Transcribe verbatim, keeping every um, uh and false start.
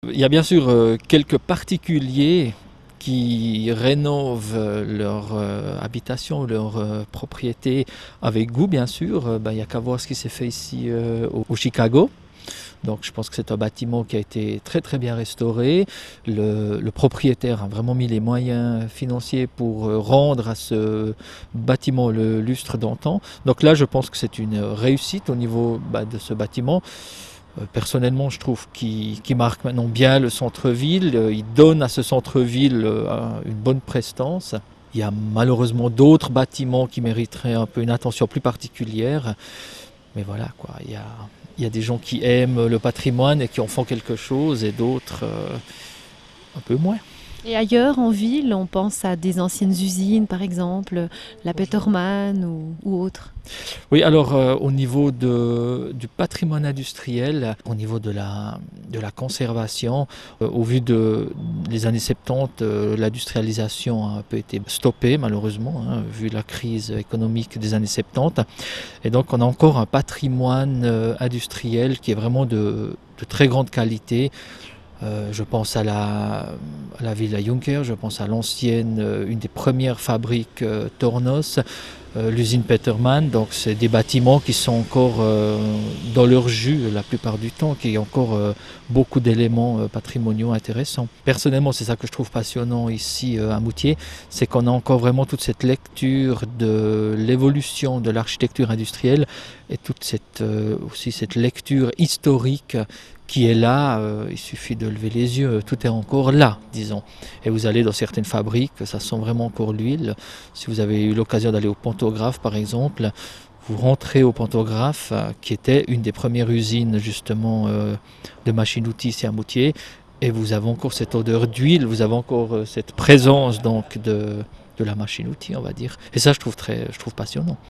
Il y a bien sûr euh, quelques particuliers qui rénovent euh, leur euh, habitation, leur euh, propriété avec goût, bien sûr. Euh, ben, il n'y a qu'à voir ce qui s'est fait ici euh, au, au Chicago. Donc je pense que c'est un bâtiment qui a été très très bien restauré. Le, le propriétaire a vraiment mis les moyens financiers pour euh, rendre à ce bâtiment le lustre d'antan. Donc là je pense que c'est une réussite au niveau bah, de ce bâtiment. Euh, personnellement, je trouve qu'il qu'il marque maintenant bien le centre-ville. Euh, il donne à ce centre-ville euh, une bonne prestance. Il y a malheureusement d'autres bâtiments qui mériteraient un peu une attention plus particulière. Mais voilà, quoi. Il y a, il y a des gens qui aiment le patrimoine et qui en font quelque chose, et d'autres euh, un peu moins. Et ailleurs, en ville, on pense à des anciennes usines, par exemple, la Petermann ou, ou autre. Oui, alors euh, au niveau de, du patrimoine industriel, au niveau de la, de la conservation, euh, au vu de, des années soixante-dix, euh, l'industrialisation a un peu été stoppée malheureusement, hein, vu la crise économique des années soixante-dix. Et donc on a encore un patrimoine euh, industriel qui est vraiment de, de très grande qualité. Euh, je pense à la, à la Villa Juncker, je pense à l'ancienne, euh, une des premières fabriques euh, Tornos, euh, l'usine Petermann. Donc c'est des bâtiments qui sont encore euh, dans leur jus la plupart du temps, qui ont encore euh, beaucoup d'éléments euh, patrimoniaux intéressants. Personnellement, c'est ça que je trouve passionnant ici euh, à Moutier, c'est qu'on a encore vraiment toute cette lecture de l'évolution de l'architecture industrielle et toute cette, euh, aussi cette lecture historique qui est là, euh, il suffit de lever les yeux, tout est encore là, disons. Et vous allez dans certaines fabriques, ça sent vraiment encore l'huile. Si vous avez eu l'occasion d'aller au Pantographe, par exemple, vous rentrez au Pantographe, euh, qui était une des premières usines, justement, euh, de machines-outils ici à Moutier, et vous avez encore cette odeur d'huile, vous avez encore euh, cette présence, donc, de, de la machine-outil, on va dire. Et ça, je trouve très, je trouve passionnant.